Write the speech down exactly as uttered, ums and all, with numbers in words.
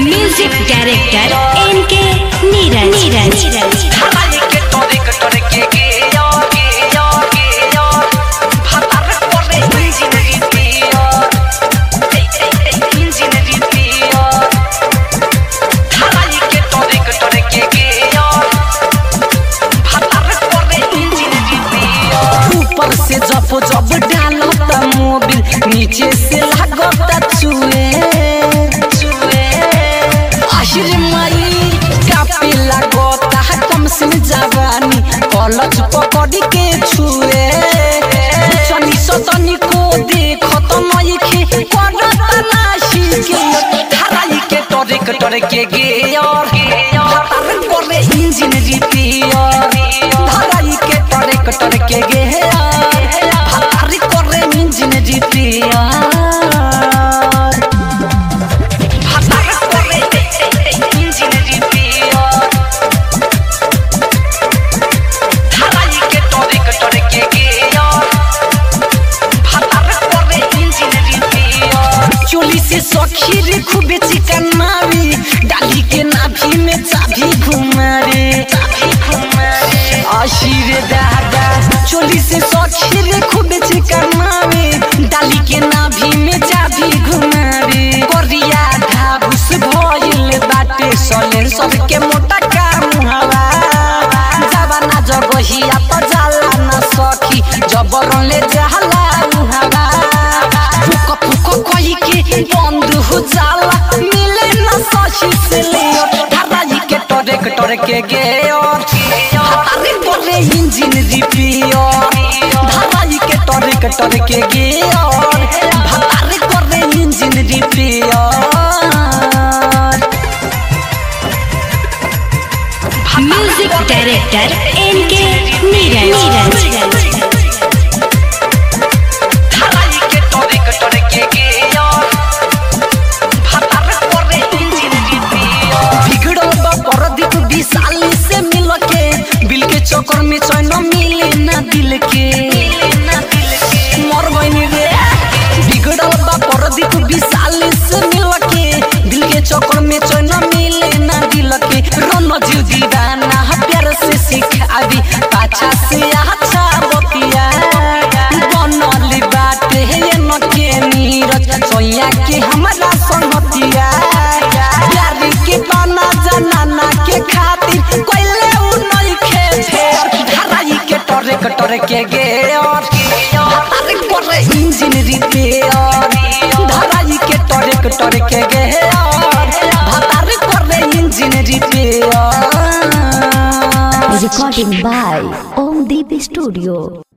Music director N K Neeraj Neeraj ऊपर से जब जब डालता मोबिल नीचे से लागता चुए चुए आशिर माई कापे लागता कम से जवानी कॉलेज पकड़ के छुए चनी सतनी को देखो तो नई के करता नाशी के धराई के टरे के टरे के गे और हतार करे इंजन रिपेयर धराई के टरे के टरे के गे हतार करे इंजन रिपेयर हतार करे इंजन रिपेयर धराई के टरे के टरे के गे चोली से सखी रे खूबे चिकन मारी डाली के नाभि में चाबी घुमारे आशीरे दादा चोली से सखी रे खूबे चिकन मारी डाली के नाभि में चाबी घुमारे कोरिया घाघुस भइल बाटे सलेर सबके मोटा काम हवा जवाना जगहिया तो जाला ना सखी जबरन ले जाला हवा फुक फुक कोई के बंद हो जाला मिले ना सखी से ले धराई के टरे के टरे के गे और हतारे करे इंजन रिपेयर धराई के टरे के टरे के गे और हतारे करे engine repair music director N K Neeraj Neeraj चक्कर में चैन मिले ना दिल के मर गईनी रे बिगड़ल बा परदीप विशाल से मिल के दिल के चक्कर में चैन मिले ना दिल के रणजीव दीवाना प्यार से सिखावी पाछा से अच्छा बतिया बनल बाटे ये न के नीरज सोया के हमारा संगतिया प्यार के बना जनाना के खातिर कोइले उ नहीं टरे के टरे के गे और हतारे करे इंजन रिपेयर धराई के टरे के टरे के गे और हतारे करे engine repair Recording by Om Deep Studio.